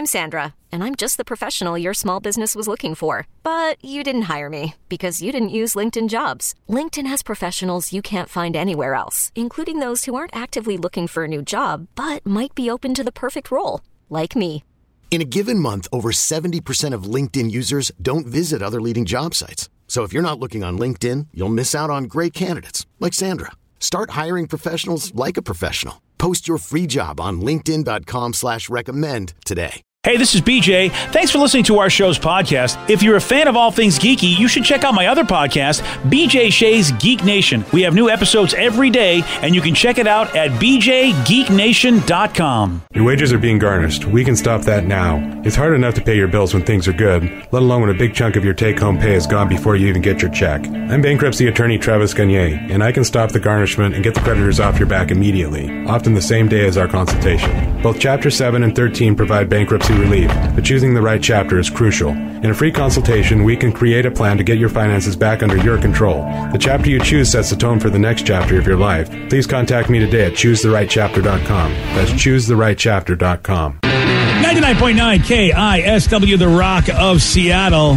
I'm Sandra, and I'm just the professional your small business was looking for. But you didn't hire me because you didn't use LinkedIn Jobs. LinkedIn has professionals you can't find anywhere else, including those who aren't actively looking for a new job, but might be open to the perfect role, like me. In a given month, over 70% of LinkedIn users don't visit other leading job sites. So if you're not looking on LinkedIn, you'll miss out on great candidates like Sandra. Start hiring professionals like a professional. Post your free job on linkedin.com/recommend today. Hey, this is BJ. Thanks for listening to our show's podcast. If you're a fan of all things geeky, you should check out my other podcast, BJ Shea's Geek Nation. We have new episodes every day, and you can check it out at bjgeeknation.com. Your wages are being garnished. We can stop that now. It's hard enough to pay your bills when things are good, let alone when a big chunk of your take-home pay is gone before you even get your check. I'm bankruptcy attorney Travis Gagne, and I can stop the garnishment and get the creditors off your back immediately, often the same day as our consultation. Both Chapter 7 and 13 provide bankruptcy relief, but choosing the right chapter is crucial. In a free consultation, we can create a plan to get your finances back under your control. The chapter you choose sets the tone for the next chapter of your life. Please contact me today at choosetherightchapter.com. That's choosetherightchapter.com. 99.9 KISW, The Rock of Seattle.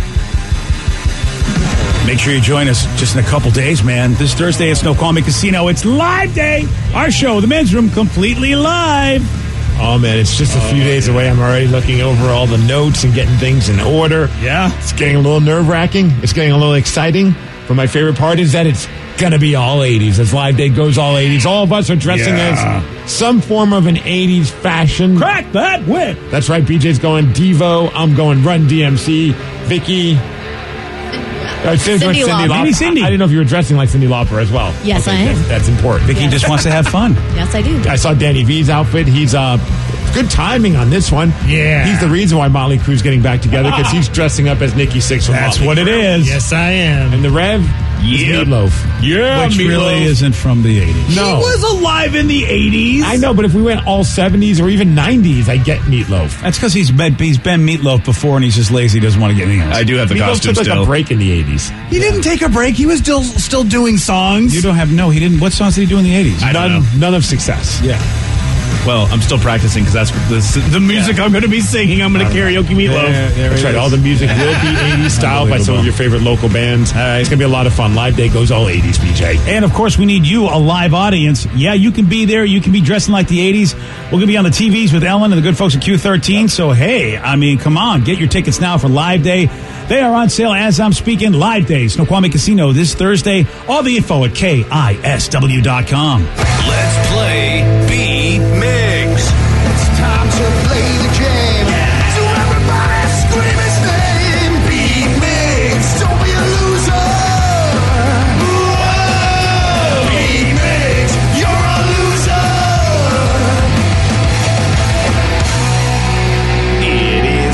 Make sure you join us just in a couple days, man. This Thursday at Snoqualmie Casino, it's Live Day. Our show, The Men's Room, completely live. Oh, man, it's just a few days away. I'm already looking over all the notes and getting things in order. Yeah. It's getting a little nerve-wracking. It's getting a little exciting. But my favorite part is that it's going to be all 80s. As Live Day goes all 80s. All of us are dressing as some form of an 80s fashion. Crack that whip. That's right. BJ's going Devo. I'm going Run DMC. Vicky. Cindy Lauper. Maybe Cindy. I didn't know if you were dressing like Cindy Lauper as well. Yes, I am. That's important. Vicky just wants to have fun. Yes, I do. I saw Danny V's outfit. He's good timing on this one. Yeah. He's the reason why Motley Crue's getting back together, because he's dressing up as Nikki Sixx from That's Motley what Crue. it is. Yes, I am. And the Rev is Meatloaf. Yeah, which Meatloaf. really isn't from the 80s. No. He was alive in the 80s. I know, but if we went all 70s or even 90s, I'd get Meatloaf. That's because he's been Meatloaf before, and he's just lazy. He doesn't want to get anything else. I do have the Meatloaf costume took like still. a break in the 80s. He didn't take a break. He was still doing songs. You don't have he didn't. What songs did he do in the 80s? I don't know. None of success. Yeah. Well, I'm still practicing because that's the music I'm going to be singing. I'm going to karaoke Meatloaf. That's right. All the music will be 80s style by some of your favorite local bands. It's going to be a lot of fun. Live Day goes all 80s, BJ. And, of course, we need you, a live audience. Yeah, you can be there. You can be dressing like the 80s. We're going to be on the TVs with Ellen and the good folks at Q13. So, hey, I mean, come on. Get your tickets now for Live Day. They are on sale as I'm speaking. Live Day, Snoqualmie Casino this Thursday. All the info at KISW.com. Let's play Beat Migs. It's time to play the game. So everybody scream his name. Beat Migs. Don't be a loser. Whoa. Beat Migs. You're a loser. It is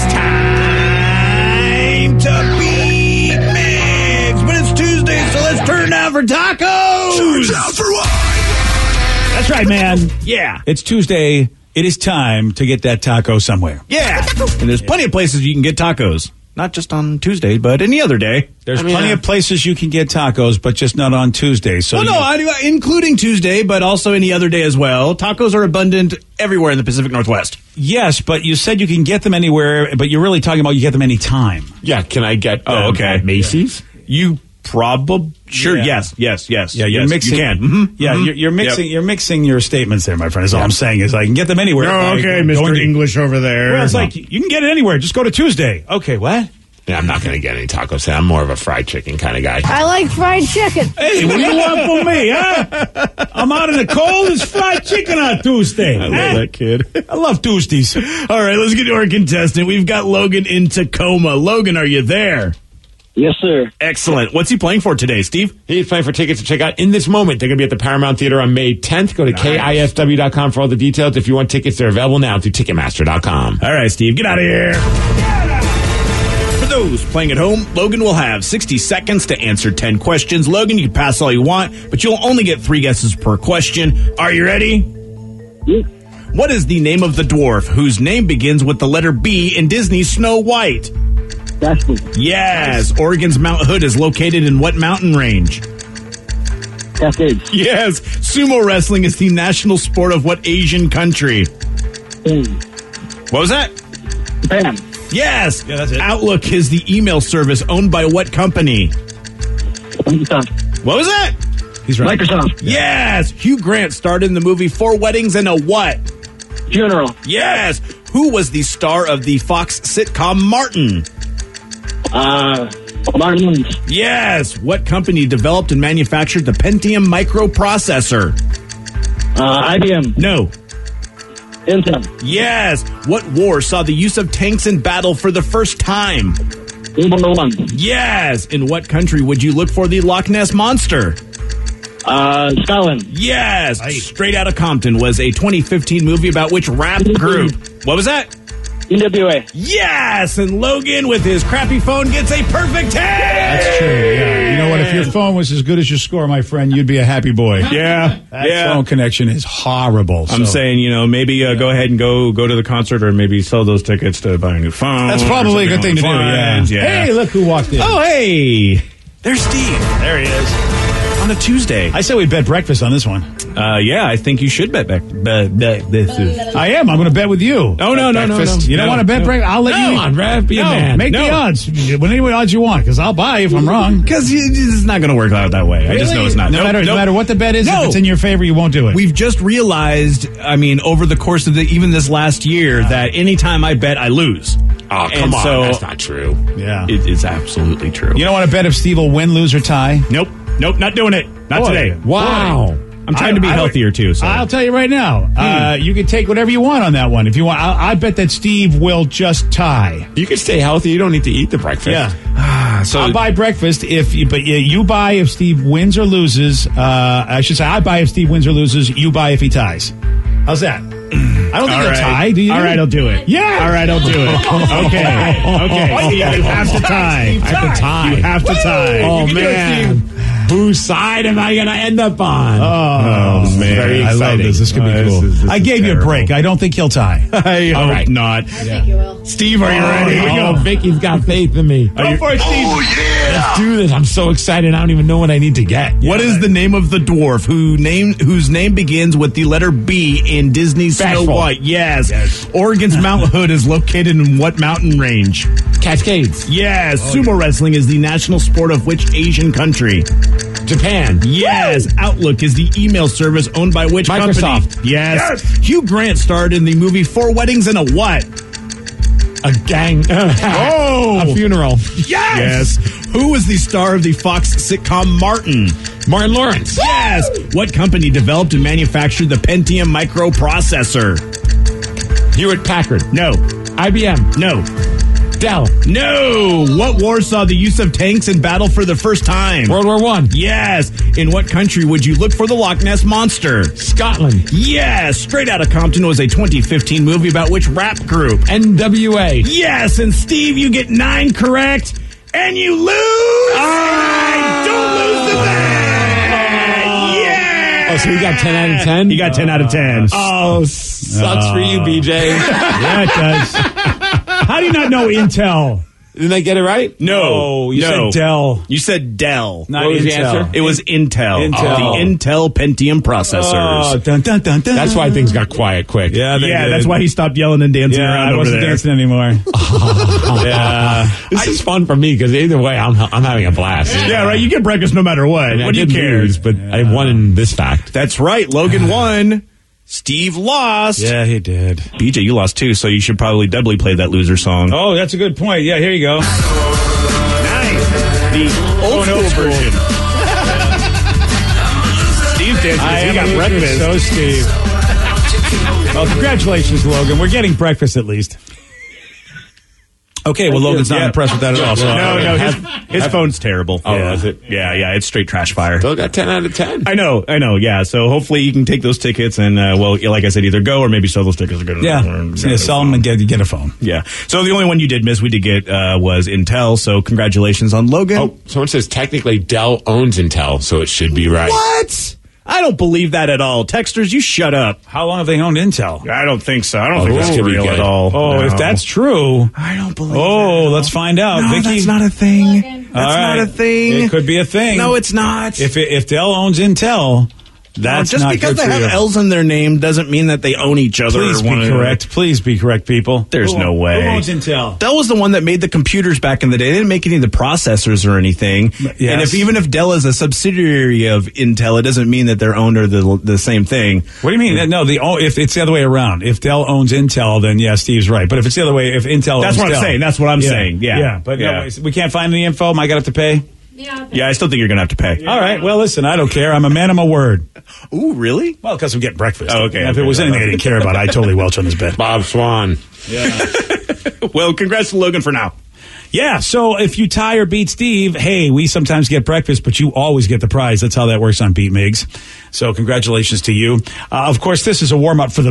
time to beat Migs. But it's Tuesday, so let's turn down for tacos. Turn down for what? That's right, man. Yeah. It's Tuesday. It is time to get that taco somewhere. Yeah. And there's plenty of places you can get tacos. Not just on Tuesday, but any other day. There's plenty of places you can get tacos, but just not on Tuesday. So including Tuesday, but also any other day as well. Tacos are abundant everywhere in the Pacific Northwest. Yes, but you said you can get them anywhere, but you're really talking about you get them anytime. Yeah, can I get okay. at Macy's? You probably sure. Yeah. Yes. Yeah, you're mixing. You can. Mm-hmm. Yeah, you're mixing. Yep. You're mixing your statements there, my friend. Is all I'm saying is I can get them anywhere. Oh, okay, Mr. English over there. Well, it's like you can get it anywhere. Just go to Tuesday. Okay, what? Yeah, I'm not going to get any tacos. I'm more of a fried chicken kind of guy. I like fried chicken. Hey, what do you want from me, huh? I'm out in the cold. It's fried chicken on Tuesday. I love that kid. I love Tuesdays. All right, let's get to our contestant. We've got Logan in Tacoma. Logan, are you there? Yes, sir. Excellent. What's he playing for today, Steve? He's playing for tickets to check out in this moment. They're going to be at the Paramount Theater on May 10th. Go to KISW.com for all the details. If you want tickets, they're available now through Ticketmaster.com. All right, Steve, get out of here. For those playing at home, Logan will have 60 seconds to answer 10 questions. Logan, you can pass all you want, but you'll only get 3 guesses per question. Are you ready? Yes. What is the name of the dwarf whose name begins with the letter B in Disney's Snow White? Casper. Yes. Oregon's Mount Hood is located in what mountain range? Cascades. Yes. Sumo wrestling is the national sport of what Asian country? Spain. What was that? Japan. Yes. Yeah, that's it. Outlook is the email service owned by what company? Microsoft. What was that? He's right. Microsoft. Yes. Hugh Grant starred in the movie Four Weddings and a what? Funeral. Yes. Who was the star of the Fox sitcom Martin? Martin Lawrence. Yes. What company developed and manufactured the Pentium microprocessor? IBM. No. Intel. Yes. What war saw the use of tanks in battle for the first time? World War I. Yes. In what country would you look for the Loch Ness Monster? Scotland. Yes. Straight Outta Compton was a 2015 movie about which rap group? What was that? NWA. Yes. And Logan, with his crappy phone, gets a perfect 10. That's true. Yeah. You know what? If your phone was as good as your score, my friend, you'd be a happy boy. Yeah. That phone connection is horrible. I'm so. saying, maybe go ahead and go to the concert, or maybe sell those tickets to buy a new phone. That's probably a good thing to do. Yeah. Hey, look who walked in. Oh, hey. There's Steve. There he is. On a Tuesday. I said we bet breakfast on this one. Yeah, I think you should bet this. I am. I'm going to bet with you. Oh, no. You don't want to bet breakfast? I'll let you. Come on, Rev, be a man. Make the odds. Whatever odds you want, because I'll buy if I'm wrong. Because it's not going to work out that way. I just know it's not. No matter what the bet is, if it's in your favor, you won't do it. We've just realized, over the course of even this last year, that anytime I bet, I lose. Oh, come on. So, that's not true. Yeah. It's absolutely true. You don't want to bet if Steve will win, lose, or tie? Nope, not doing it. Not today. Wow. I'm trying to be healthier, too. So. I'll tell you right now. You can take whatever you want on that one. If you want, I bet that Steve will just tie. You can stay healthy. You don't need to eat the breakfast. Yeah. So I'll buy breakfast but you buy if Steve wins or loses. I should say I buy if Steve wins or loses. You buy if he ties. How's that? I don't think he'll tie. Do you? All right, I'll do it. Yeah. All right, I'll do it. Okay. Steve, you have to tie. I have to tie. You have to tie. Oh, man. Whose side am I going to end up on? Oh, man. Very I love exciting. this. This could be cool. This I is gave you a terrible. break. I don't think he'll tie. I hope right. not. I think you will. Steve, are you ready? Oh, Vicky's got faith in me. Go for it, Steve. Let's do this. I'm so excited. I don't even know what I need to get. What is the name of the dwarf whose name begins with the letter B in Disney's Snow Bashful. White? Yes. Oregon's Mount Hood is located in what mountain range? Cascades. Yes. Sumo wrestling is the national sport of which Asian country? Japan. Yes. Outlook is the email service owned by which Microsoft. company? Yes. Hugh Grant starred in the movie Four Weddings and a what? A gang. A funeral. Yes. Who was the star of the Fox sitcom Martin? Martin Lawrence. Yes. What company developed and manufactured the Pentium microprocessor? Hewlett Packard. No. IBM. No. Dell. No. What war saw the use of tanks in battle for the first time? World War I. Yes. In what country would you look for the Loch Ness Monster? Scotland. Yes. Straight Outta Compton was a 2015 movie about which rap group? NWA. Yes. And Steve, you get 9 correct, and you lose. I don't lose the bet. Yeah. Oh, so we got 10 out of 10? You got 10 out of 10. Oh, sucks for you, BJ. Yeah, it does. How do you not know Intel? Didn't I get it right? No. You said Dell. You said Dell. Not What was the Intel. answer? It was Intel. Intel. The Intel Pentium processors. Oh, dun, dun, dun, dun. That's why things got quiet quick. Yeah, they Yeah, did. that's why he stopped yelling and dancing Yeah, around I over wasn't there. dancing anymore. Yeah. This is fun for me because either way, I'm having a blast. Yeah, right. You get breakfast no matter what. I mean, What do I you did care? lose, but I won in this fact. That's right. Logan won. Steve lost. Yeah, he did. BJ, you lost too, so you should probably doubly play that loser song. Oh, that's a good point. Yeah, here you go. Nice. The old school version. Steve's dancing. He got breakfast. So, Steve. Well, congratulations, Logan. We're getting breakfast at least. Okay, well, Logan's not impressed with that at all. So No, his phone's terrible. Oh, yeah. is it? Yeah, it's straight trash fire. Still got 10 out of 10. I know, yeah. So hopefully you can take those tickets and, like I said, either go or maybe sell those tickets. Or go to Yeah, sell them and get a phone. Yeah. So the only one you did miss, we did get, was Intel. So congratulations on Logan. Oh, someone says technically Dell owns Intel, so it should be right. What? I don't believe that at all. Texters, you shut up. How long have they owned Intel? I don't think so. I don't think this that's could be real good. at all. Oh, No. if that's true. I don't believe Oh, that. let's find out. No, Vicky? that's not a thing. That's All not right. a thing. It could be a thing. No, it's not. If Dell owns Intel, That's just not because good they for have you. L's in their name doesn't mean that they own each other. Please or be one correct. Please be correct, people. There's no way. Who owns Intel? Dell was the one that made the computers back in the day. They didn't make any of the processors or anything. Yes. And even if Dell is a subsidiary of Intel, it doesn't mean that they're owned or the same thing. What do you mean? No, if it's the other way around. If Dell owns Intel, then yeah, Steve's right. But if it's the other way, if Intel That's owns what I'm Dell, saying. That's what I'm saying. Yeah. Yeah, but no, we can't find any info. Am I going to have to pay? Yeah, I still think you're going to have to pay. All right. Well, listen, I don't care. I'm a man of my word. Ooh, really? Well, because I'm getting breakfast. Oh, okay. If it was anything I didn't care about, I'd totally welch on this bed. Bob Swan. Yeah. Well, congrats to Logan for now. Yeah, so if you tie or beat Steve, hey, we sometimes get breakfast, but you always get the prize. That's how that works on Beat Migs. So congratulations to you. Of course, this is a warm-up for the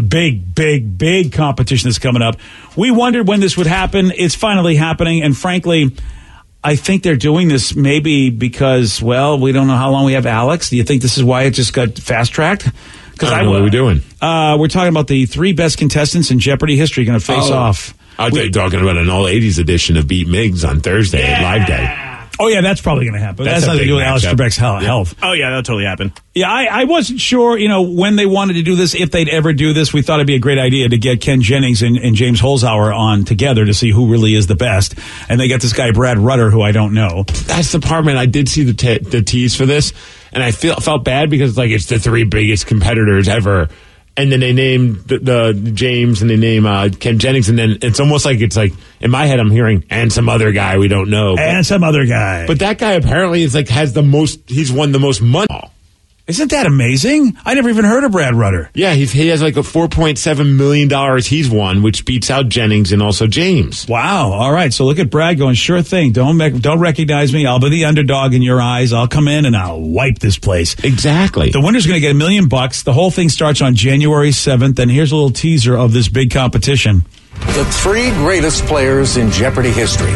big competition that's coming up. We wondered when this would happen. It's finally happening, and frankly, I think they're doing this maybe because, well, we don't know how long we have Alex. Do you think this is why it just got fast-tracked? What are we doing? We're talking about the 3 best contestants in Jeopardy history going to face off. I thought you were talking about an all-80s edition of Beat Migs on Thursday at Live Day. Oh, yeah, that's probably going to happen. That's That's a nothing to big do with Alex matchup. Trebek's health. Oh, yeah, that'll totally happen. Yeah, I wasn't sure, when they wanted to do this, if they'd ever do this. We thought it'd be a great idea to get Ken Jennings and James Holzhauer on together to see who really is the best. And they got this guy, Brad Rutter, who I don't know. That's the part, man. I did see the tease for this, and I felt bad because it's the 3 biggest competitors ever. And then they name the James and they name Ken Jennings, and then it's almost like in my head I'm hearing and some other guy we don't know, And some other guy. but that guy apparently is has the most. He's won the most money. Isn't that amazing? I never even heard of Brad Rutter. Yeah, he has like a $4.7 million he's won, which beats out Jennings and also James. Wow. All right. So look at Brad going, sure thing. Don't recognize me. I'll be the underdog in your eyes. I'll come in and I'll wipe this place. Exactly. The winner's going to get $1 million. The whole thing starts on January 7th. And here's a little teaser of this big competition. The 3 greatest players in Jeopardy history: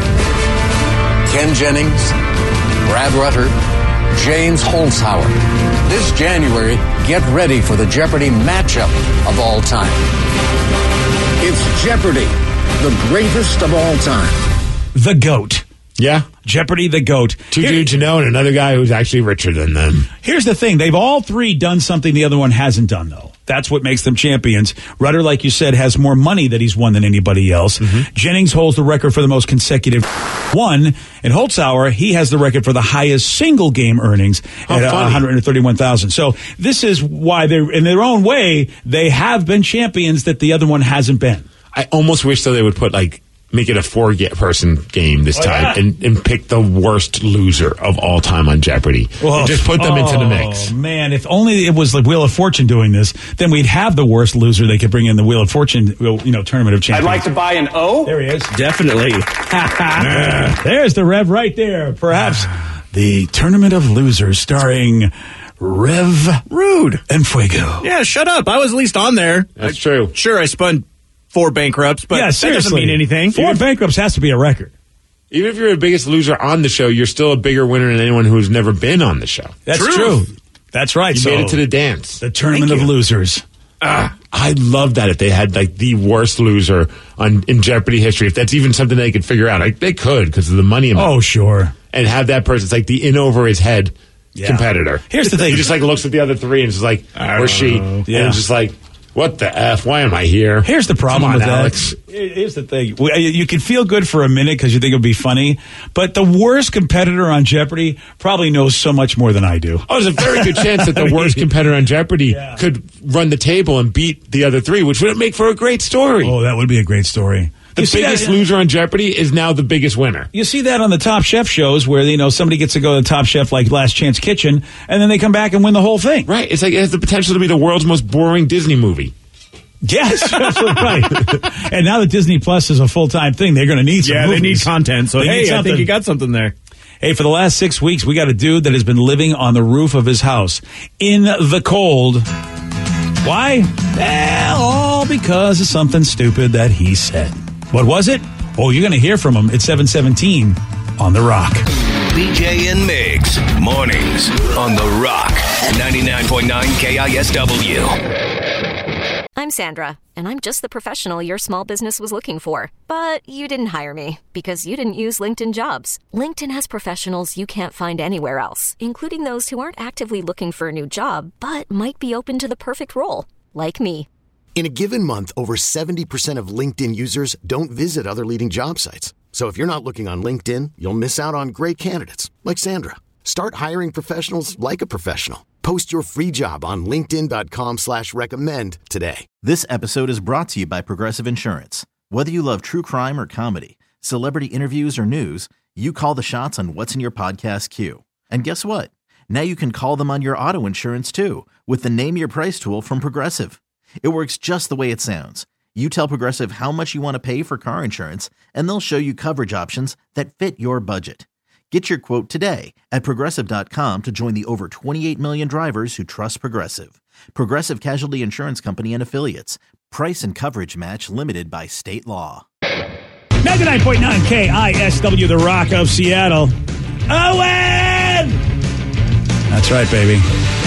Ken Jennings, Brad Rutter, James Holzhauer. This January, get ready for the Jeopardy matchup of all time. It's Jeopardy, the greatest of all time. The GOAT. Yeah. Jeopardy, the GOAT. 2 dudes you know and another guy who's actually richer than them. Here's the thing. They've all 3 done something the other one hasn't done, though. That's what makes them champions. Rutter, like you said, has more money that he's won than anybody else. Mm-hmm. Jennings holds the record for the most consecutive one. And Holzhauer, he has the record for the highest single game earnings at 131,000. So this is why they're, in their own way, they have been champions that the other one hasn't been. I almost wish though they would put make it a 4-person game this time and pick the worst loser of all time on Jeopardy. And just put them into the mix. Oh, man, if only it was like Wheel of Fortune doing this, then we'd have the worst loser they could bring in the Wheel of Fortune, Tournament of Champions. I'd like to buy an O. There he is. Definitely. There's the Rev right there. Perhaps the Tournament of Losers starring Rev Rude and Fuego. Yeah, shut up. I was at least on there. That's true. Sure, I spun 4 bankrupts, but Yeah, that seriously. doesn't mean anything. 4 bankrupts has to be a record. Even if you're the biggest loser on the show, you're still a bigger winner than anyone who's never been on the show. That's true. That's right. You made it to the dance. The Tournament of Losers. I'd love that if they had the worst loser in Jeopardy history. If that's even something they could figure out, they could because of the money amount. Oh, sure. And have that person. It's the in over his head competitor. Here's the thing. He just looks at the other 3 and is like, or she, and it's just like, what the F? Why am I here? Here's the problem Come on, with Alex. that. Here's the thing. You can feel good for a minute because you think it would be funny, but the worst competitor on Jeopardy probably knows so much more than I do. Oh, there's a very good chance that the worst competitor on Jeopardy could run the table and beat the other 3, which would make for a great story. Oh, that would be a great story. The biggest loser on Jeopardy is now the biggest winner. You see that on the Top Chef shows where, somebody gets to go to the Top Chef like Last Chance Kitchen, and then they come back and win the whole thing. Right. It has the potential to be the world's most boring Disney movie. Yes, absolutely right. And now that Disney Plus is a full-time thing, they're going to need some Yeah, movies. they need content. So, They need hey, I something. think you got something there. Hey, for the last 6 weeks, we got a dude that has been living on the roof of his house in the cold. Why? Well, all because of something stupid that he said. What was it? Oh, you're going to hear from him at 7:17 on The Rock. BJ and Migs, mornings on The Rock, 99.9 KISW. I'm Sandra, and I'm just the professional your small business was looking for. But you didn't hire me because you didn't use LinkedIn Jobs. LinkedIn has professionals you can't find anywhere else, including those who aren't actively looking for a new job, but might be open to the perfect role, like me. In a given month, over 70% of LinkedIn users don't visit other leading job sites. So if you're not looking on LinkedIn, you'll miss out on great candidates like Sandra. Start hiring professionals like a professional. Post your free job on linkedin.com/recommend today. This episode is brought to you by Progressive Insurance. Whether you love true crime or comedy, celebrity interviews or news, you call the shots on what's in your podcast queue. And guess what? Now you can call them on your auto insurance too with the Name Your Price tool from Progressive. It works just the way it sounds. You tell Progressive how much you want to pay for car insurance, and they'll show you coverage options that fit your budget. Get your quote today at Progressive.com to join the over 28 million drivers who trust Progressive. Progressive Casualty Insurance Company and Affiliates. Price and coverage match limited by state law. 99.9 KISW, the Rock of Seattle. Owen! That's right, baby.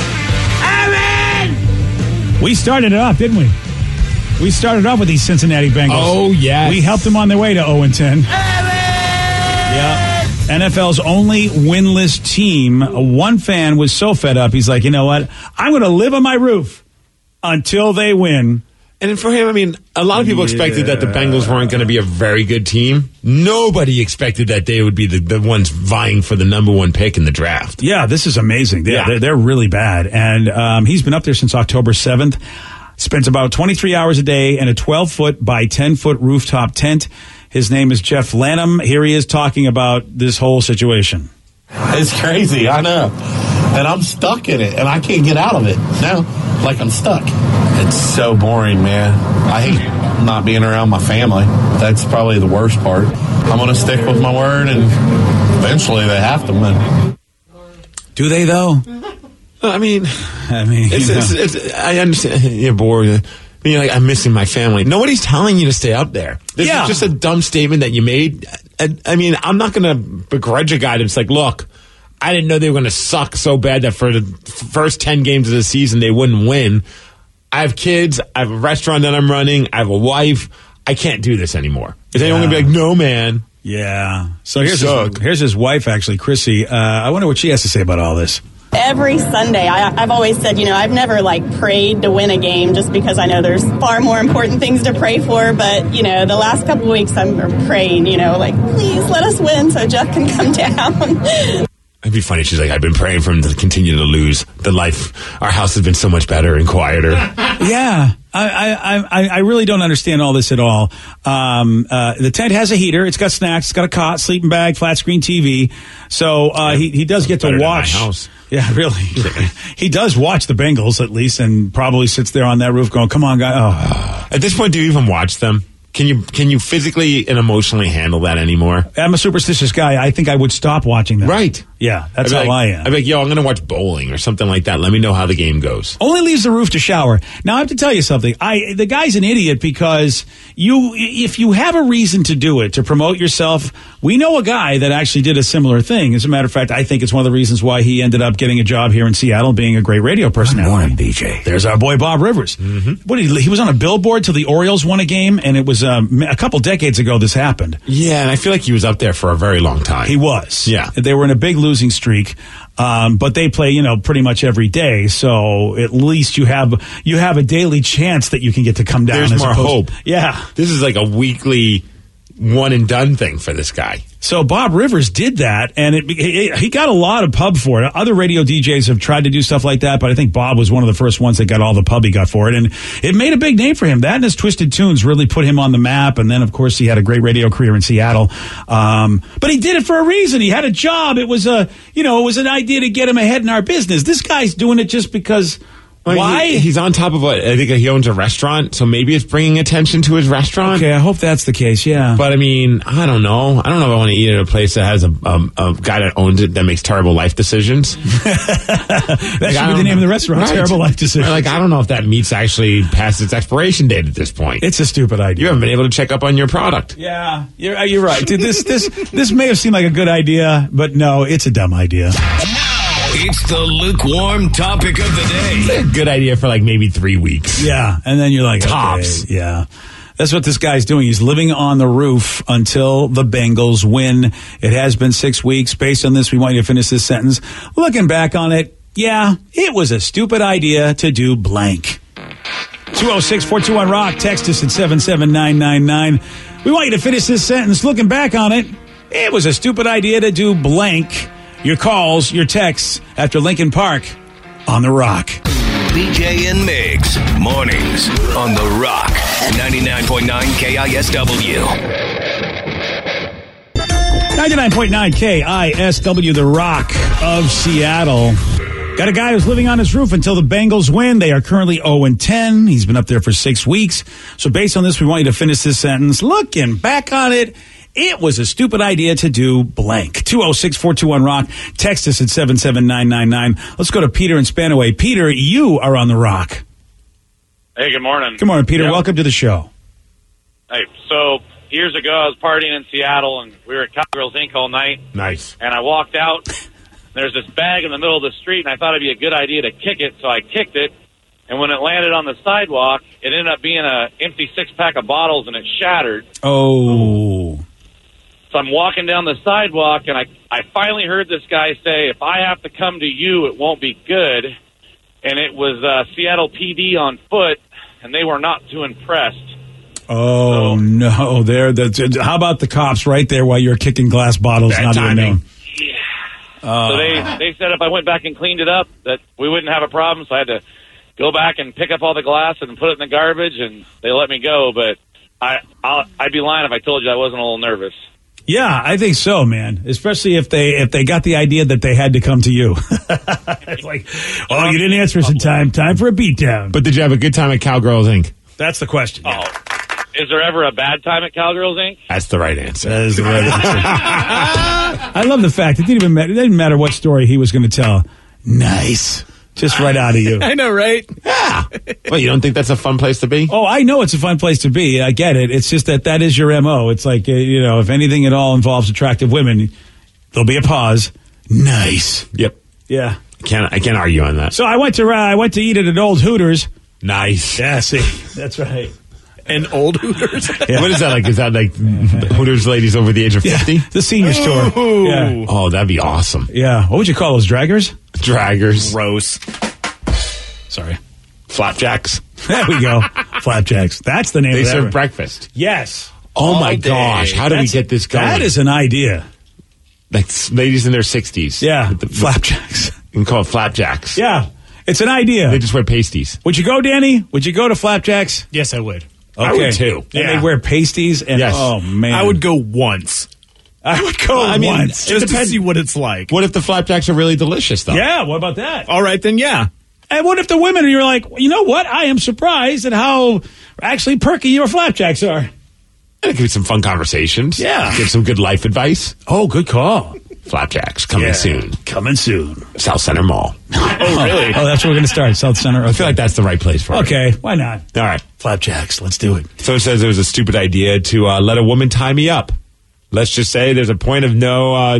Owen! We started it off, didn't we? We started off with these Cincinnati Bengals. Oh, yes. We helped them on their way to 0-10. Yeah. NFL's only winless team. One fan was so fed up, he's like, you know what? I'm going to live on my roof until they win. And for him, I mean, a lot of people expected that the Bengals weren't going to be a very good team. Nobody expected that they would be the ones vying for the number one pick in the draft. Yeah, this is amazing. They're really bad. And he's been up there since October 7th. Spends about 23 hours a day in a 12-foot by 10-foot rooftop tent. His name is Jeff Lanham. Here he is talking about this whole situation. It's crazy, I know. And I'm stuck in it, and I can't get out of it now. Like I'm stuck. It's so boring, man. I hate not being around my family. That's probably the worst part. I'm going to stick with my word, and eventually they have to win. Do they, though? I mean, it's I understand. You're bored. You're like, I'm missing my family. Nobody's telling you to stay up there. This is just a dumb statement that you made. I mean, I'm not going to begrudge a guy that's like, look, I didn't know they were going to suck so bad that for the first 10 games of the season they wouldn't win. I have kids. I have a restaurant that I'm running. I have a wife. I can't do this anymore. Is anyone going to be like, no, man? Yeah. So here's his wife, actually, Chrissy. I wonder what she has to say about all this. Every Sunday, I've always said, I've never prayed to win a game just because I know there's far more important things to pray for. But, the last couple of weeks I'm praying, please let us win so Jeff can come down. It'd be funny. She's like, I've been praying for him to continue to lose. Our house has been so much better and quieter. Yeah. I really don't understand all this at all. The tent has a heater. It's got snacks. It's got a cot, sleeping bag, flat screen TV. So he does get to watch. My house. Yeah, really. He does watch the Bengals at least, and probably sits there on that roof going, "Come on, guy!" Oh. At this point, do you even watch them? Can you physically and emotionally handle that anymore? I'm a superstitious guy. I think I would stop watching them. Right. Yeah, that's how I am. I'd be like, yo, I'm going to watch bowling or something like that. Let me know how the game goes. Only leaves the roof to shower. Now, I have to tell you something. The guy's an idiot because if you have a reason to do it, to promote yourself, we know a guy that actually did a similar thing. As a matter of fact, I think it's one of the reasons why he ended up getting a job here in Seattle, being a great radio personality. Good morning, BJ. There's our boy Bob Rivers. Mm-hmm. He was on a billboard till the Orioles won a game, and it was a couple decades ago this happened. Yeah, and I feel like he was up there for a very long time. He was. Yeah. They were in a big losing streak. But they play, pretty much every day. So at least you have a daily chance that you can get to come down. There's more hope. Yeah. This is like a weekly one and done thing for this guy. So Bob Rivers did that, and he got a lot of pub for it. Other radio DJs have tried to do stuff like that, but I think Bob was one of the first ones that got all the pub he got for it, and it made a big name for him. That and his Twisted Tunes really put him on the map, and then, of course, he had a great radio career in Seattle. But he did it for a reason. He had a job. It was it was an idea to get him ahead in our business. This guy's doing it just because... Why? He's on top of I think he owns a restaurant, so maybe it's bringing attention to his restaurant. Okay, I hope that's the case, yeah. But, I mean, I don't know. I don't know if I want to eat at a place that has a guy that owns it that makes terrible life decisions. That should be the name of the restaurant, right. Terrible life decisions. I don't know if that meat's actually past its expiration date at this point. It's a stupid idea. You haven't been able to check up on your product. Yeah, you're right. Dude, this may have seemed like a good idea, but no, it's a dumb idea. It's the lukewarm topic of the day. Good idea for like maybe 3 weeks. Yeah, and then you're like, Tops. okay, yeah. That's what this guy's doing. He's living on the roof until the Bengals win. It has been 6 weeks. Based on this, we want you to finish this sentence. Looking back on it, yeah, it was a stupid idea to do blank. 206-421-ROCK. Text us at 77999. We want you to finish this sentence. Looking back on it, it was a stupid idea to do blank. Your calls, your texts after Lincoln Park on The Rock. BJ and Migs, mornings on The Rock, 99.9 KISW. 99.9 KISW, The Rock of Seattle. Got a guy who's living on his roof until the Bengals win. They are currently 0-10. He's been up there for 6 weeks. So based on this, we want you to finish this sentence. Looking back on it, it was a stupid idea to do blank. 206-421-ROCK. Text us at 77999. Let's go to Peter in Spanaway. Peter, you are on The Rock. Hey, good morning. Good morning, Peter. Yep. Welcome to the show. Hey, so years ago I was partying in Seattle, and we were at Cowgirls Inc. all night. Nice. And I walked out. There's this bag in the middle of the street, and I thought it'd be a good idea to kick it, so I kicked it. And when it landed on the sidewalk, it ended up being an empty six-pack of bottles, and it shattered. Oh. So I'm walking down the sidewalk, and I finally heard this guy say, if I have to come to you, it won't be good. And it was Seattle PD on foot, and they were not too impressed. Oh, no. How about the cops right there while you're kicking glass bottles? Bad Not even timing. known. So they said if I went back and cleaned it up, that we wouldn't have a problem. So I had to go back and pick up all the glass and put it in the garbage, and they let me go. But I'd be lying if I told you I wasn't a little nervous. Yeah, I think so, man. Especially if they got the idea that they had to come to you. It's like, oh, you didn't answer us in time. Time for a beatdown. But did you have a good time at Cowgirls Inc.? That's the question. Oh, is there ever a bad time at Cowgirls Inc.? That's the right answer. That is the right answer. I love the fact it didn't matter what story he was going to tell. Nice. Just right out of you. I know, right? Yeah. Well, you don't think that's a fun place to be? Oh, I know it's a fun place to be. I get it. It's just that is your MO. It's like, if anything at all involves attractive women, there'll be a pause. Nice. Yep. Yeah. I can't argue on that. So I went to eat at an old Hooters. Nice. Yeah, see. That's right. An old Hooters? Yeah. What is that like? Is that like Hooters ladies over the age of 50? Yeah, the senior store. Yeah. Oh, that'd be awesome. Yeah. What would you call those, draggers? Draggers. Gross. Sorry. Flapjacks. There we go. Flapjacks. That's the name They of that. serve breakfast. Yes. Oh, my day. gosh. How do we get this going? That is an idea. Like ladies in their 60s. Yeah. Flapjacks. You can call it flapjacks. Yeah. It's an idea. They just wear pasties. Would you go, Danny? Would you go to Flapjacks? Yes, I would. Okay. I would too. And they wear pasties? And Yes. oh, man. I would go once. I would go once. Just to see what it's like. What if the flapjacks are really delicious, though? Yeah, what about that? All right, then, yeah. And what if the women, you're like, you know what? I am surprised at how actually perky your flapjacks are. It could be some fun conversations. Yeah. Give some good life advice. Oh, good call. Flapjacks coming Yeah. soon. Coming soon. South Center Mall. Oh, really? Oh, that's where we're going to start, South Center. Okay. I feel like that's the right place for it. Okay, why not? All right. Flapjacks, let's do it. So it says it was a stupid idea to let a woman tie me up. Let's just say there's a point of no, I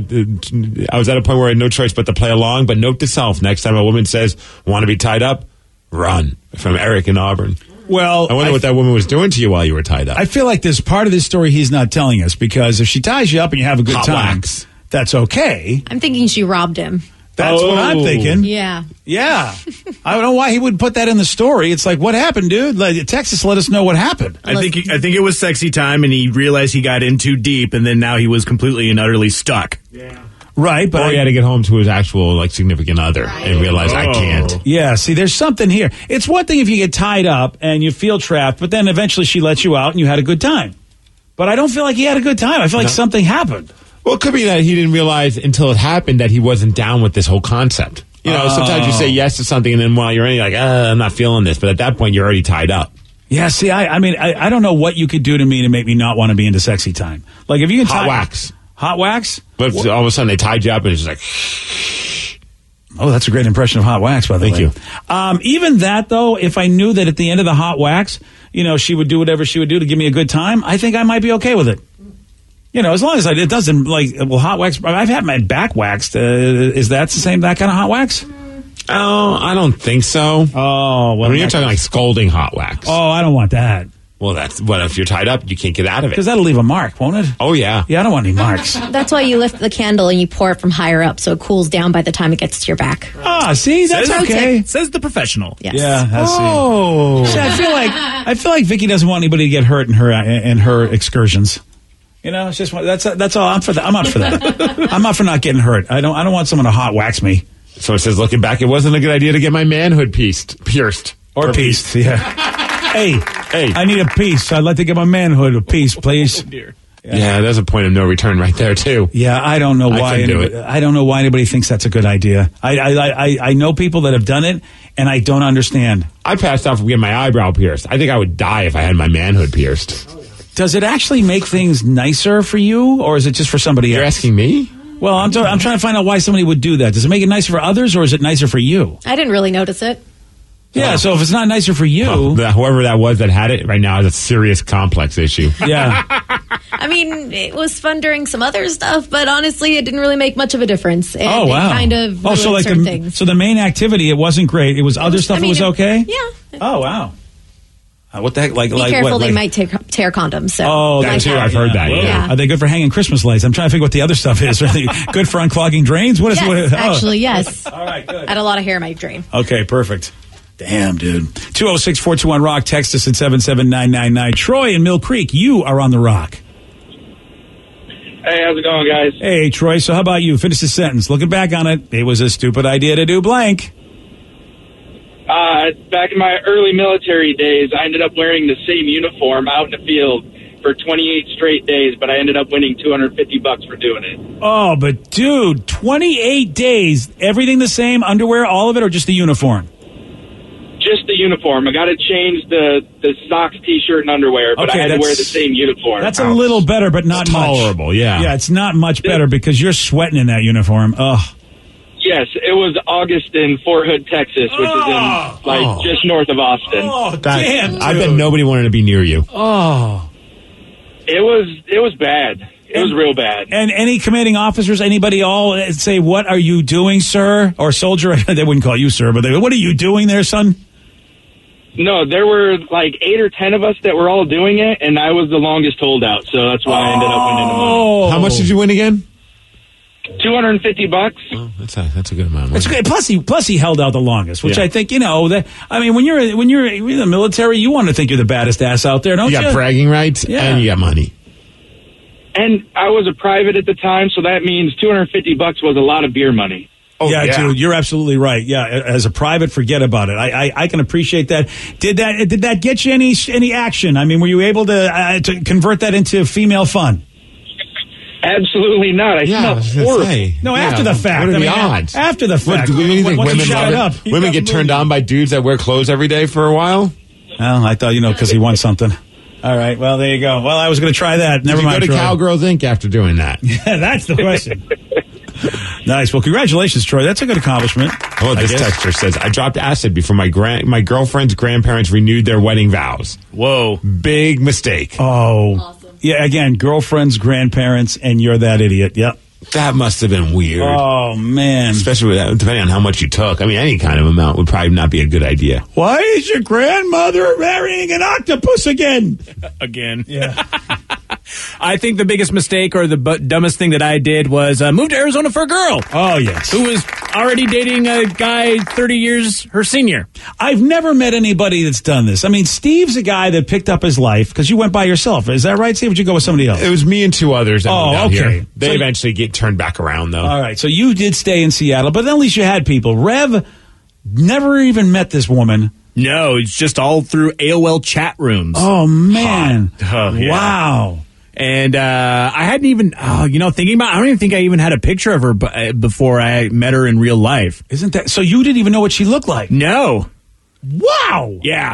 was at a point where I had no choice but to play along, but note to self, next time a woman says, want to be tied up, run. From Eric in Auburn. Well, I wonder what that woman was doing to you while you were tied up. I feel like there's part of this story he's not telling us, because if she ties you up and you have a good Hot time, wax. that's okay. I'm thinking she robbed him. That's what I'm thinking. Yeah. Yeah. I don't know why he would put that in the story. It's like, what happened, dude? Text us, let us know what happened. I think it was sexy time, and he realized he got in too deep, and then now he was completely and utterly stuck. Yeah. Right, but or he had to get home to his actual significant other and realize I can't. Yeah, see, there's something here. It's one thing if you get tied up and you feel trapped, but then eventually she lets you out and you had a good time. But I don't feel like he had a good time. I feel like something happened. Well, it could be that he didn't realize until it happened that he wasn't down with this whole concept. You know, sometimes you say yes to something, and then while you're in, you're like, I'm not feeling this. But at that point, you're already tied up. Yeah, see, I mean, I don't know what you could do to me to make me not want to be into sexy time. Like, if you can Hot wax. Hot wax? But if all of a sudden they tied you up, and it's just like... Oh, that's a great impression of hot wax, by the way. Thank you. Even that, though, if I knew that at the end of the hot wax, she would do whatever she would do to give me a good time, I think I might be okay with it. You know, as long as it doesn't, like, well, hot wax, I've had my back waxed. Is that the same, that kind of hot wax? Oh, I don't think so. Oh, well. I mean, you're talking like scalding hot wax. Oh, I don't want that. Well, what if you're tied up? You can't get out of it. Because that'll leave a mark, won't it? Oh, yeah. Yeah, I don't want any marks. That's why you lift the candle and you pour it from higher up so it cools down by the time it gets to your back. Ah, see, that's okay. Says the professional. Yes. Yeah, that's Oh. See, I feel like Vicky doesn't want anybody to get hurt in her excursions. You know, it's just that's all. I'm up for that. I'm up for not getting hurt. I don't want someone to hot wax me. So it says, looking back, it wasn't a good idea to get my manhood pierced. Or pieced, yeah. Hey, I need a piece. I'd like to get my manhood a piece, please. Oh, dear. Yeah, there's a point of no return right there, too. Yeah, I don't know why. I don't know why anybody thinks that's a good idea. I know people that have done it, and I don't understand. I passed out from getting my eyebrow pierced. I think I would die if I had my manhood pierced. Does it actually make things nicer for you, or is it just for somebody else? You're asking me? Well, I'm trying to find out why somebody would do that. Does it make it nicer for others, or is it nicer for you? I didn't really notice it. Yeah, so if it's not nicer for you... whoever that was that had it right now has a serious complex issue. Yeah. I mean, it was fun during some other stuff, but honestly, it didn't really make much of a difference. And wow. It kind of ruined certain things. So the main activity, it wasn't great. It was other stuff that was okay? Yeah. Oh, wow. What the heck? Be careful, they might tear condoms. So. Oh, that too. I've heard that. Yeah. Are they good for hanging Christmas lights? I'm trying to figure what the other stuff is. Are they good for unclogging drains? What is yes, actually, yes. All right, good. I had a lot of hair in my drain. Okay, perfect. Damn, dude. 206-421-ROCK. Text us at 77999. Troy in Mill Creek, you are on the Rock. Hey, how's it going, guys? Hey, Troy. So how about you? Finish the sentence. Looking back on it, it was a stupid idea to do blank. Back in my early military days, I ended up wearing the same uniform out in the field for 28 straight days, but I ended up winning $250 for doing it. Oh, but dude, 28 days, everything the same, underwear, all of it, or just the uniform? Just the uniform. I got to change the socks, T-shirt, and underwear, but I had to wear the same uniform. That's a little better, but not it's tolerable, much. Yeah. Yeah, it's not much better because you're sweating in that uniform. Ugh. Yes, it was August in Fort Hood, Texas, which is just north of Austin. Oh, damn, dude. I bet nobody wanted to be near you. Oh. It was bad. It was real bad. And any commanding officers, anybody all say, "What are you doing, sir?" Or soldier? They wouldn't call you sir, but what are you doing there, son? No, there were like 8 or 10 of us that were all doing it, and I was the longest holdout, so that's why I ended up winning the money. How much did you win again? $250. Oh, that's a good amount. That's good. Plus he held out the longest, which Yeah. I think when you're in the military, you want to think you're the baddest ass out there, don't you? You got bragging rights and you got money. And I was a private at the time, so that means $250 was a lot of beer money. Oh, yeah, dude, you're absolutely right. Yeah, as a private, forget about it. I can appreciate that. Did that get you any action? I mean, were you able to convert that into female fun? Absolutely not. I smelled horrible. No, after the fact. What are the odds? After the fact. What do you think Once you women shut love it it? Women get turned on by dudes that wear clothes every day for a while? Well, I thought, because he won something. All right, well, there you go. Well, I was going to try that. Never mind. Did you go to Cowgirls Inc. after doing that? Yeah, that's the question. Nice. Well, congratulations, Troy. That's a good accomplishment. Oh, this texter says, I dropped acid before my girlfriend's grandparents renewed their wedding vows. Whoa. Big mistake. Oh. Awesome. Yeah, again, girlfriend's grandparents, and you're that idiot. Yep. That must have been weird. Oh, man. Especially depending on how much you took. I mean, any kind of amount would probably not be a good idea. Why is your grandmother marrying an octopus again? Again. Yeah. I think the biggest mistake or the dumbest thing that I did was move to Arizona for a girl. Oh, yes. Who was already dating a guy 30 years her senior. I've never met anybody that's done this. I mean, Steve's a guy that picked up his life because you went by yourself. Is that right, Steve? Or did you go with somebody else? It was me and 2 others that moved out okay. here. They eventually get turned back around, though. All right. So you did stay in Seattle, but at least you had people. Rev never even met this woman. No, it's just all through AOL chat rooms. Oh, man. Oh, yeah. Wow. And I hadn't even, thinking about it, I don't even think I even had a picture of her before I met her in real life. Isn't that, so you didn't even know what she looked like? No. Wow. Yeah.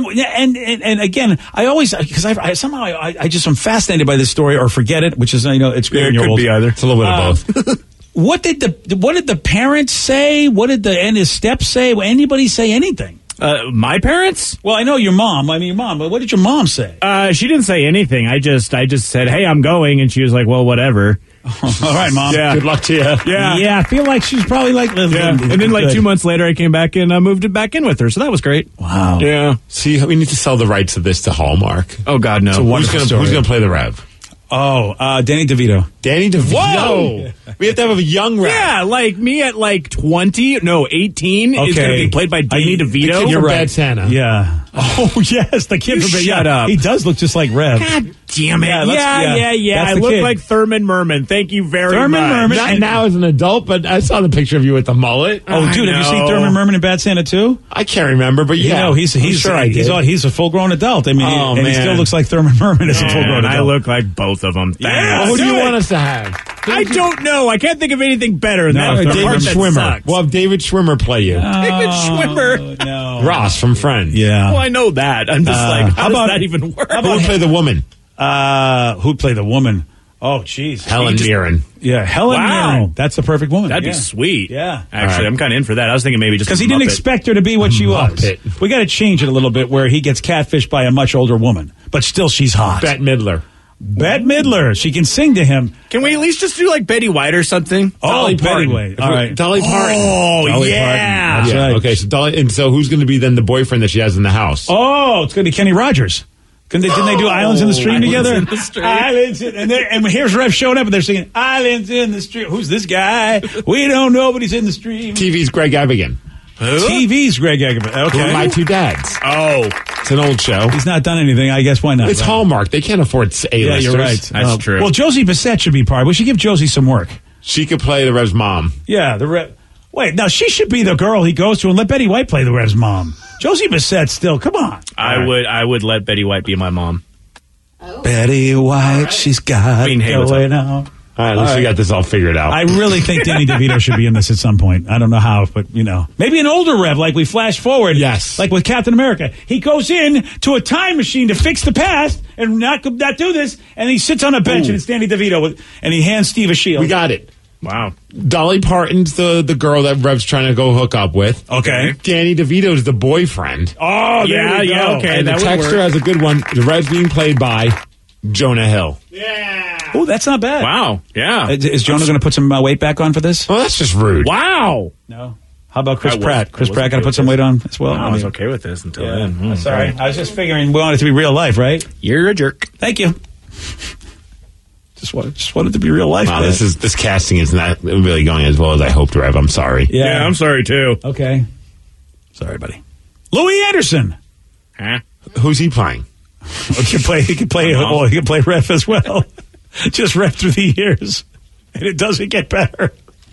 And again, I always, because I just am fascinated by this story or forget it, which is, it's great. It could be either. It's a little bit of both. What did the parents say? What did and his steps say? Anybody say anything? My parents? Well, I know your mom. I mean, your mom. But what did your mom say? She didn't say anything. I just said, hey, I'm going. And she was like, well, whatever. All right, Mom. Yeah. Good luck to you. Yeah, I feel like she's probably like... Yeah. And then like 2 months later, I came back and moved it back in with her. So that was great. Wow. Yeah. See, we need to sell the rights of this to Hallmark. Oh, God, no. So who's going to play the Rev? Oh, Danny DeVito. Danny DeVito. Whoa! We have to have a young Rev. Yeah, like me at like 18 is going to be played by Danny DeVito. The kid from Bad Santa. Yeah. Oh, yes, the kid from Bad Shut up. He does look just like Rev. God damn it. Yeah. I That's the look kid. like Thurman Merman. Thank you very Thurman much. Merman. Not now as an adult, but I saw the picture of you with the mullet. Oh, dude, have you seen Thurman Merman in Bad Santa too? I can't remember, but Yeah, yeah. he's sure I did. he's a full-grown adult. I mean, Oh, and he man. still looks like Thurman Merman as a full-grown adult. I look like both of them. Yeah. Well, who do you do it. want us to have? I don't know. I can't think of anything better than No, that. The David part that Schwimmer. sucks. We'll have David Schwimmer play you. David Schwimmer. No. Ross from Friends. Yeah. Well, I know that. I'm just like, how does that even work? Who would play the woman? Who'd play the woman? Oh, jeez. Helen Mirren. Yeah, Helen Wow. Mirren. That's the perfect woman. That'd Yeah. be sweet. Yeah. Actually, All right. I'm kind of in for that. I was thinking maybe just Because a he didn't Muppet. expect her to be what she was. Muppet. We got to change it a little bit where he gets catfished by a much older woman, but still she's hot. Bette Midler. Bette Midler. She can sing to him. Can we at least just do like Betty White or something? Dolly Parton. Betty White. All right. Dolly Parton. Oh, Dolly yeah. Parton. That's right. Okay, so Dolly, and so who's going to be then the boyfriend that she has in the house? Oh, it's going to be Kenny Rogers. Didn't they do Islands in the Stream Islands together? in the Stream. Islands in, and here's Rev showing up and they're singing Islands in the Stream. Who's this guy? We don't know, but he's in the stream. TV's Greg Evigan. TV's Greg Eggman. Who are Okay. My Two Dads. Oh, It's an old show. He's not done anything. I guess why not? It's right? Hallmark. They can't afford A-listers. Yeah, you're right. That's true. Well, Josie Bissett should be part. We should give Josie some work. She could play the Rev's mom. Yeah, Wait, now she should be the girl he goes to and let Betty White play the Rev's mom. Josie Bissett still. Come on. I would let Betty White be my mom. Betty White, she's got Queen Hay, what's going up? out. All right, at least we got this all figured out. I really think Danny DeVito should be in this at some point. I don't know how, but maybe an older Rev, like we flash forward. Yes. Like with Captain America. He goes in to a time machine to fix the past and not do this, and he sits on a bench and it's Danny DeVito, and he hands Steve a shield. We got it. Wow. Dolly Parton's the girl that Rev's trying to go hook up with. Okay. Danny DeVito's the boyfriend. Oh, there we go. okay. And the that would texter work. has a good one. The Rev's being played by Jonah Hill. Oh, that's not bad. Wow. Yeah. Is Jonah going to put some weight back on for this? Oh, that's just rude. Wow. No. How about Chris I was- Pratt? Chris I Pratt wasn't going to put some weight on as well? I was okay with this until then. Sorry. I was just figuring we wanted it to be real life, right? You're a jerk. Thank you. Just wanted to be real life. Wow, man. this casting is not really going as well as I hoped, Rev. I'm sorry. Yeah. I'm sorry too. Okay. Sorry, buddy. Louis Anderson. Huh? Who's he playing? He can play Ref as well. Just Ref through the years. And it doesn't get better.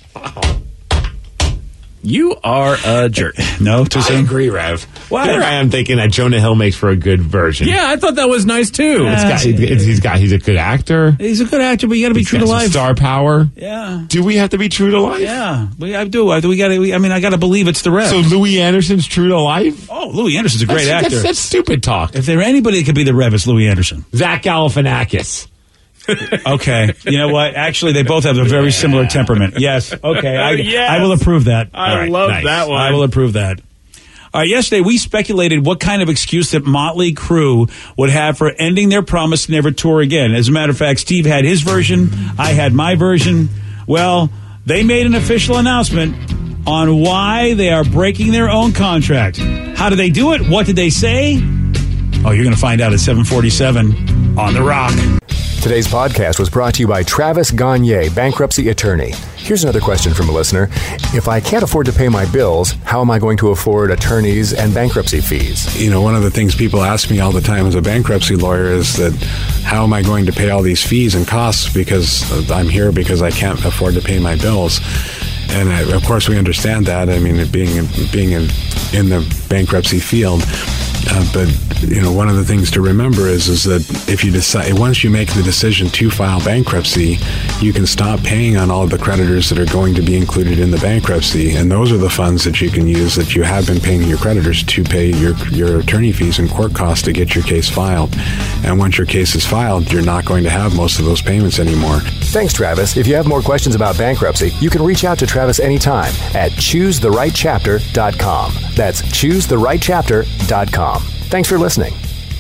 You are a jerk. No, too I soon. agree, Rev. Why? Here I am thinking that Jonah Hill makes for a good version. Yeah, I thought that was nice too. He's a good actor. He's a good actor, but you got to be true to Got some life. Star power. Yeah. Do we have to be true to life? Yeah. I do. I got to believe it's the Ref. So Louis Anderson's true to life? Oh, Louis Anderson's a great actor. That's stupid talk. If there anybody that could be the Rev, it's Louis Anderson. Zach Galifianakis. Okay. You know what? Actually, they both have a very similar temperament. Yes. Okay. I will approve that. I love that one. I will approve that. All right, yesterday we speculated what kind of excuse that Motley Crue would have for ending their promise to never tour again. As a matter of fact, Steve had his version. I had my version. Well, they made an official announcement on why they are breaking their own contract. How did they do it? What did they say? Oh, you're going to find out at 7:47 on The Rock. Today's podcast was brought to you by Travis Gagne, bankruptcy attorney. Here's another question from a listener. If I can't afford to pay my bills, how am I going to afford attorneys and bankruptcy fees? One of the things people ask me all the time as a bankruptcy lawyer is that how am I going to pay all these fees and costs because I'm here because I can't afford to pay my bills. And of course we understand that. I mean, being in the bankruptcy field. But one of the things to remember is that if you decide, once you make the decision to file bankruptcy, you can stop paying on all of the creditors that are going to be included in the bankruptcy, and those are the funds that you can use that you have been paying your creditors to pay your attorney fees and court costs to get your case filed. And once your case is filed, you're not going to have most of those payments anymore. Thanks, Travis. If you have more questions about bankruptcy, you can reach out to Travis anytime at ChooseTheRightChapter.com. That's ChooseTheRightChapter.com. Thanks for listening.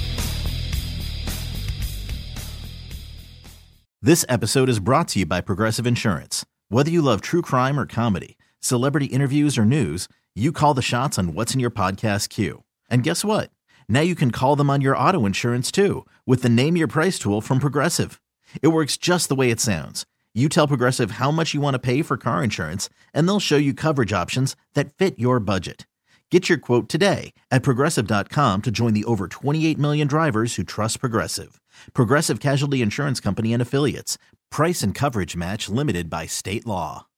This episode is brought to you by Progressive Insurance. Whether you love true crime or comedy, celebrity interviews or news, you call the shots on what's in your podcast queue. And guess what? Now you can call them on your auto insurance too with the Name Your Price tool from Progressive. It works just the way it sounds. You tell Progressive how much you want to pay for car insurance, and they'll show you coverage options that fit your budget. Get your quote today at Progressive.com to join the over 28 million drivers who trust Progressive. Progressive Casualty Insurance Company and Affiliates. Price and coverage match limited by state law.